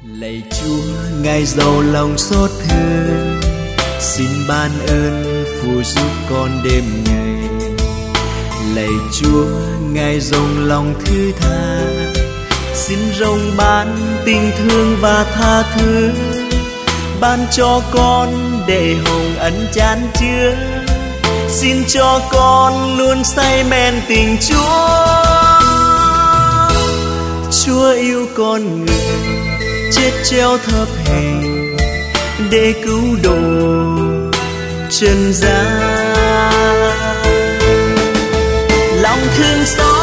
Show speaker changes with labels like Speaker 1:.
Speaker 1: Lạy Chúa, Ngài giàu lòng xót thương, xin ban ơn phù giúp con đêm ngày. Lạy Chúa, Ngài rộng lòng thứ tha, xin rộng ban tình thương và tha thứ, ban cho con để hồng ân chan chứa. Xin cho con luôn say men tình Chúa. Chúa yêu con người, chết treo thập hình để cứu độ trần gian. Lòng thương xót